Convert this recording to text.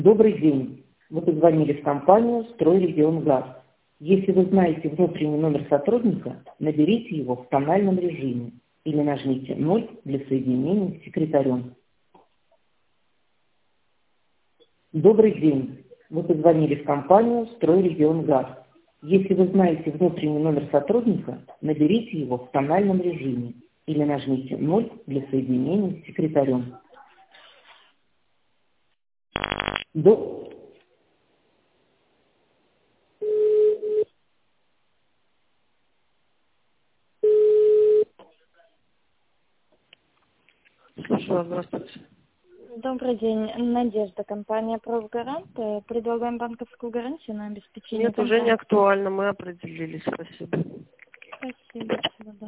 Добрый день. Вы позвонили в компанию «Стройрегионгаз». Если вы знаете внутренний номер сотрудника, наберите его в тональном режиме или нажмите 0 для соединения с секретарем. Добрый день. Вы позвонили в компанию «Стройрегионгаз». Если вы знаете внутренний номер сотрудника, наберите его в тональном режиме или нажмите 0 для соединения с секретарем. Слушаю, здравствуйте. Добрый день. Надежда, компания «Профгарант». Предлагаем банковскую гарантию на обеспечение Нет, уже не компании. актуально, мы определились, спасибо. Спасибо. Всего доброго.